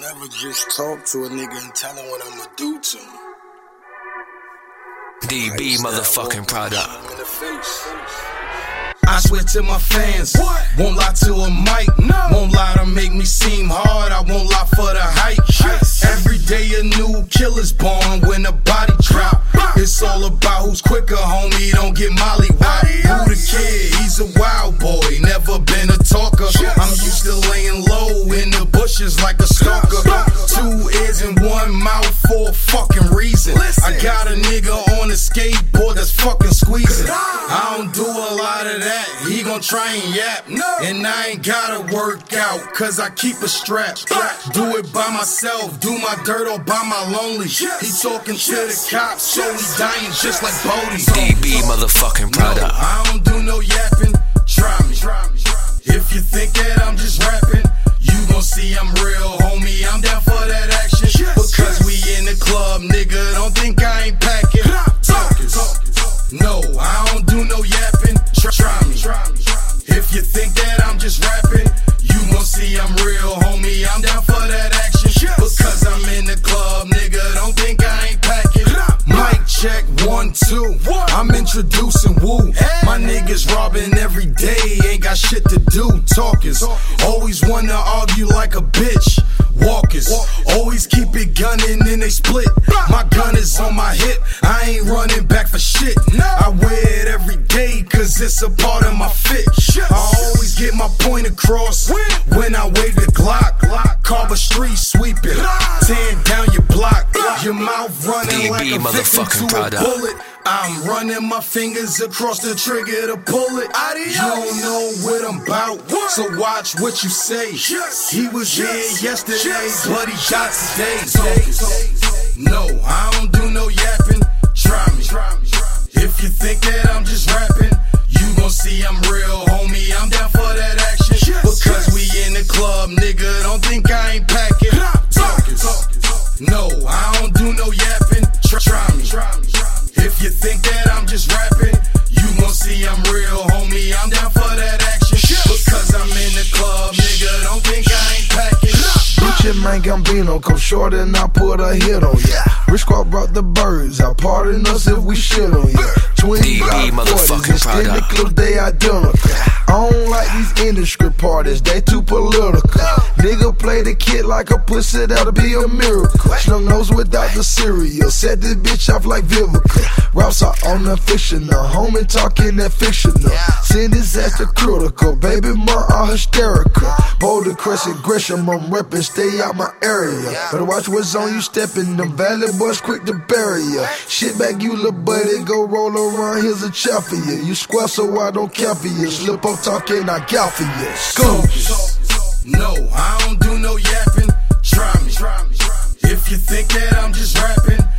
never just talk to a nigga and tell him what I'ma do to him. DB motherfucking product. I swear to my fans, won't lie to a mic, won't lie to make me seem hard, I won't lie for the hype. Every day a new killer's born when the body drop. It's all about who's quicker, homie, don't get mollywopped. Who the kid, he's a wild boy, never been a talker. I'm used to laying low in the bushes like a stalker. 2 ears and 1 mouth for a fucking reason. I got a nigga on a skateboard that's fucking squeezing. I don't do a lot of that, he gon' try and yap. And I ain't gotta work out, cause I keep a strap. Do it by myself, do my dirt all by my lonely. He talking to the cops, so he dying just like Bodie. DB motherfucking product. No, I don't do no yapping, try me. If you think that I'm just rapping, you gon' see I'm real, homie, I'm down for that action. Because we in the club, nigga, don't think I ain't packing. No, I don't do no yapping, try me. If you think that I'm just rapping, you gon' see I'm real, homie, I'm down for that action. Because I'm in the club, nigga, don't think I ain't packing. Mic check 1, 2, I'm introducing Woo. My niggas robbing every day, ain't got shit to do. Talkers, always wanna argue like a bitch. Walkers, always keep it gunning and they split. My gun is on my hip, I ain't running back for shit. I wear it every day cause it's a part of my fit. I always get my point across when I wave the Glock. Carve a street sweeping, tearing down your block. Your mouth running like a victim to a bullet. I'm running my fingers across the trigger to pull it. You don't know what I'm about, so watch what you say. He was here yesterday, but he got today. No, I don't do no yapping, try me. If you think that I'm just rapping, you gon' see I'm real, homie, I'm down for that action. Because we in the club, nigga, don't think I ain't packing. No, I don't do no yapping, try me. If you think that I'm just rapping, you gon' see I'm real, homie, I'm down for that action. Because I'm in the club, nigga, don't think I ain't packing. Gucci man Gambino, come short and I put a hit on ya. Rich Squad brought the birds, out pardon us if we shit on ya. Twin Glock 40s, extended clips, they identical. I don't like these industry parties, they too political. Nigga play the kid like a pussy, that'll be a miracle. Snug nose without the cereal, set this bitch off like Vivica. Routes are on the fictional, homie talking that fictional. Send his ass to critical, baby mom all hysterical. Boulder Crescent Gresham, I'm reppin', stay out my area. Better watch what's on you steppin', them valley boys quick to bury ya. Shit back you little buddy, go roll around, here's a chair for ya. You square so I don't care for ya, slip up talking, I got for ya. Scoops. No, I don't do no yapping, try me. If you think that I'm just rapping,